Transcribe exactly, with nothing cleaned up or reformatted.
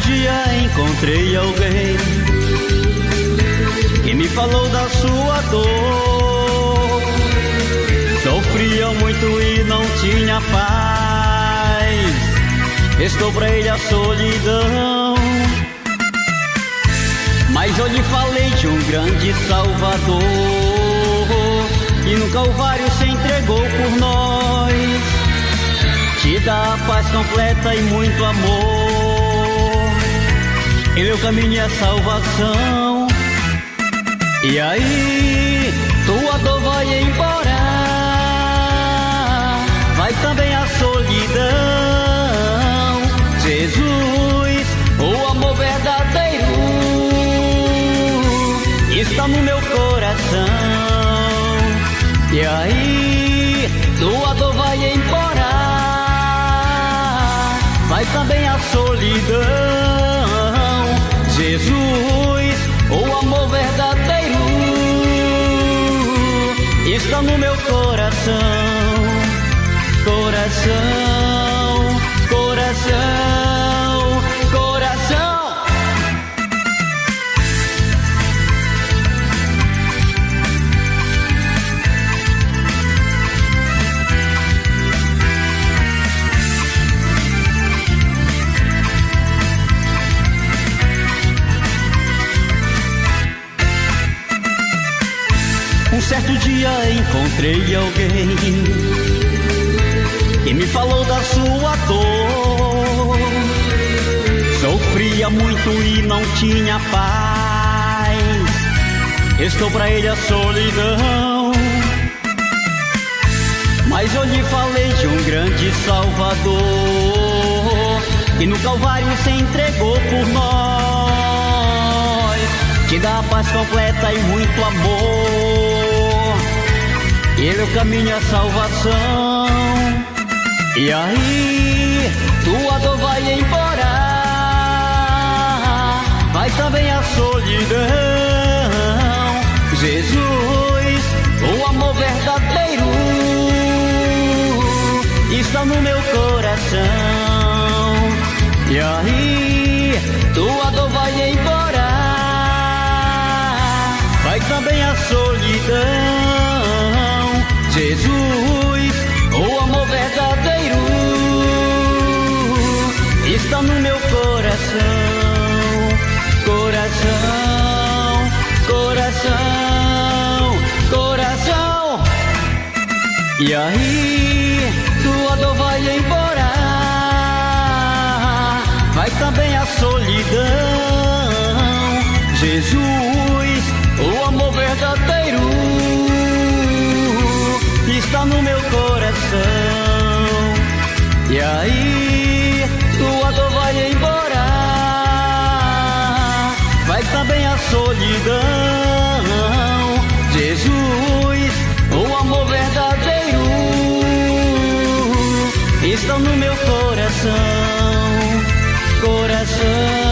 dia encontrei alguém que me falou da sua dor. Sofria muito e não tinha paz. Restou pra ele a solidão. Mas eu lhe falei de um grande Salvador, que no Calvário se entregou por nós. Te dá a paz completa e muito amor. Ele é o caminho e a salvação. E aí, tua dor vai embora, vai também a solidão. Jesus, o amor verdadeiro, está no meu coração. E aí, tua dor vai embora, vai também a solidão. Jesus, o amor verdadeiro, está no meu coração. Coração, coração, coração. Um certo dia encontrei alguém que me falou da sua dor. Sofria muito e não tinha paz. Restou pra ele a solidão. Mas eu lhe falei de um grande Salvador, que no Calvário se entregou por nós. Te dá a paz completa e muito amor. Ele é o caminho e a salvação. E aí, tua dor vai embora, vai também a solidão. Jesus, o amor verdadeiro, está no meu coração. E aí, tua dor vai embora, vai também a solidão. Jesus, o amor verdadeiro, está no meu coração. Coração, coração, coração. E aí, tua dor vai embora, vai também a solidão. Jesus, o amor verdadeiro, está no meu coração. E aí, tua dor vai embora, vai também a solidão. Jesus, o amor verdadeiro, está no meu coração. Coração.